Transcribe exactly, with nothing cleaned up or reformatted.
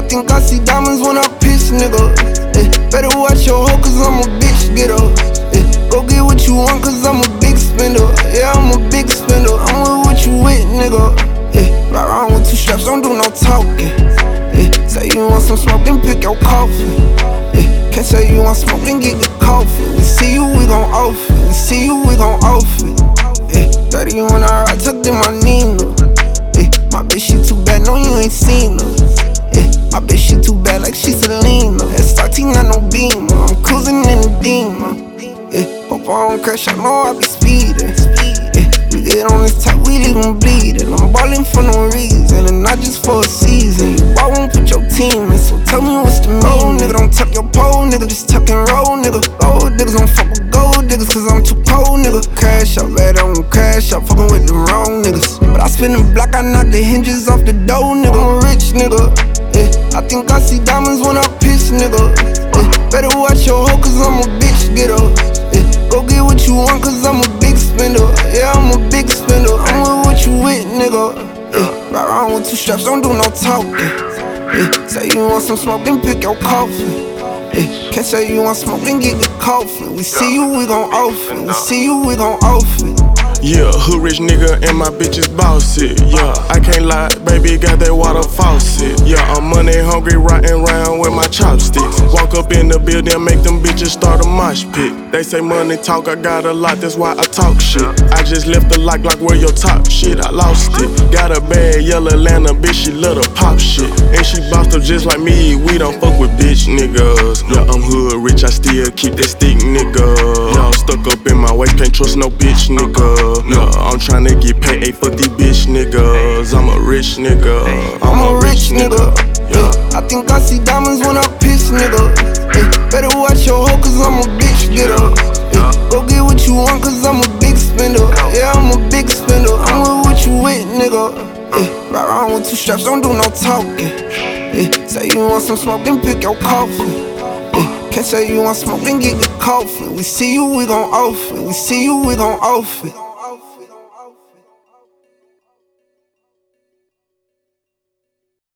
think I see diamonds when I piss, nigga. Eh, better watch your hoe, cause I'm a bitch getter. Eh, go get what you want, cause I'm a big spender. Yeah, I'm a big spender. I'm with what you with, nigga. Eh, ride around with two straps, don't do no talking. Eh, say you want some smoke, then pick your coffee. Eh, can't say you want smoke, then get the coffee. We see you, we gon' off it. We see you, we gon' off it. Eh, thirty when I ride, tucked in my Nina. Eh, my bitch, she too bad, no, you ain't seen her. My bitch, she too bad like she Selena. S R T, not no Beamer. I'm cruising in the Beamer. Yeah, hope I don't crash, I know I be speeding. Yeah, we get on this top, we leave them bleeding. I'm ballin' for no reason, and not just for a season. You ball won't put your team in, so tell me what's the meaning. Oh, nigga, don't tuck your pole, nigga, just tuck and roll, nigga. Old niggas don't fuck with gold niggas, cause I'm too cold, nigga. Crash out, bad, I don't crash out, fuckin' with the wrong niggas. But I spin the block, I knock the hinges off the door, nigga. I'm a rich nigga. Eh, I think I see diamonds when I piss, nigga. Eh, better watch your hoe, cause I'm a bitch getter. Eh, go get what you want, cause I'm a big spender. Yeah, I'm a big spender. I'm with what you with, nigga. Eh, ride around with two straps, don't do no talking. Eh, say you want some smoke, then pick your coffee. Eh, can't say you want smoke, then get the coffee. We see you, we gon' off it. We see you, we gon' off it. Yeah, hood rich nigga and my bitches boss it. Yeah, I can't lie, baby, got that water faucet. Yeah, I'm money hungry, riding round with my chopsticks. Walk up in the building, make them bitches start a mosh pit. They say money talk, I got a lot, that's why I talk shit. I just left the lock like where your top shit, I lost it. Got a bad yellow Atlanta bitch, she love to pop shit. And she bossed up just like me, we don't fuck with bitch niggas. Yeah, I'm hood rich, I still keep that stick, nigga. Y'all stuck up in my waist, can't trust no bitch nigga. No, I'm tryna get paid for these bitch niggas. I'm a rich nigga. I'm a rich nigga. Yeah, I think I see diamonds when I piss, nigga. Yeah, better watch your hoe, cause I'm a bitch getter. Yeah, go get what you want, cause I'm a big spender. Yeah, I'm a big spender. I'm with what you with, nigga. Yeah, ride around with two straps, don't do no talking. Yeah, say you want some smoke, then pick your coffee. Yeah, can't say you want smoke, then get the coffee. We see you, we gon' off it. We see you, we gon' off it.